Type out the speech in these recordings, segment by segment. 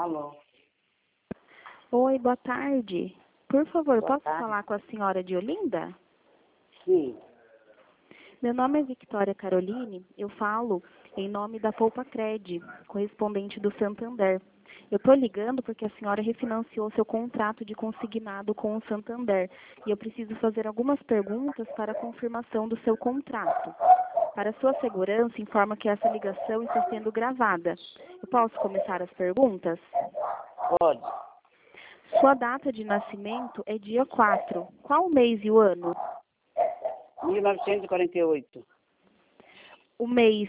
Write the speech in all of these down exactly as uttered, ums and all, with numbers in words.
Alô? Oi, boa tarde. Por favor, Boa posso tarde. falar com a senhora de Olinda? Sim. Meu nome é Victoria Caroline, eu falo em nome da Poupa Cred, correspondente do Santander. Eu estou ligando porque a senhora refinanciou seu contrato de consignado com o Santander e eu preciso fazer algumas perguntas para a confirmação do seu contrato. Para sua segurança, informa que essa ligação está sendo gravada. Eu posso começar as perguntas? Pode. Sua data de nascimento é dia quatro. Qual o mês e o ano? mil novecentos e quarenta e oito. O mês,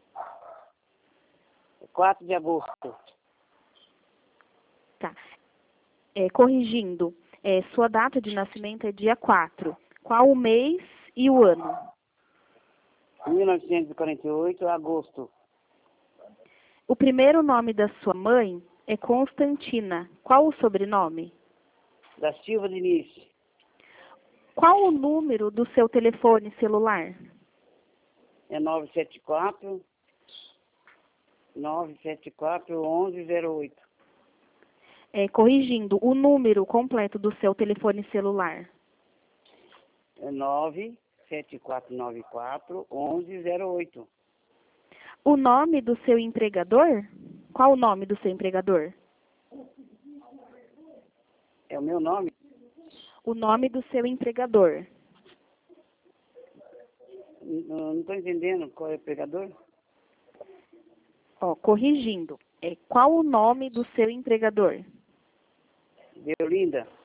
quatro de agosto. tá. É, corrigindo, é, sua data de nascimento é dia quatro. Qual o mês e o ano? mil novecentos e quarenta e oito, agosto. O primeiro nome da sua mãe é Constantina. Qual o sobrenome? Da Silva Diniz. Qual o número do seu telefone celular? É nove sete quatro, nove sete quatro, onze zero oito. É, corrigindo, o número completo do seu telefone celular. É nove sete quatro nove quatro, onze zero oito. O nome do seu empregador? Qual o nome do seu empregador? É o meu nome? O nome do seu empregador. Não estou entendendo qual é o pegador. Ó, corrigindo, é, qual o nome do seu empregador? Deolinda.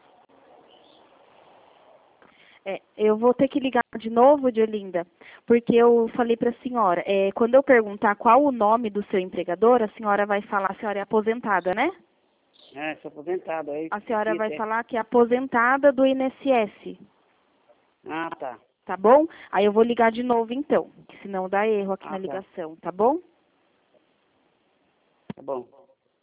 É, eu vou ter que ligar de novo, Diolinda, porque eu falei para a senhora, é, quando eu perguntar qual o nome do seu empregador, a senhora vai falar, a senhora é aposentada, né? É, sou aposentado. Aí, A senhora vai até. falar que é aposentada do I N S S, Ah, tá. tá bom? Aí eu vou ligar de novo então, que senão dá erro aqui Ah, na tá. ligação, tá bom? Tá bom.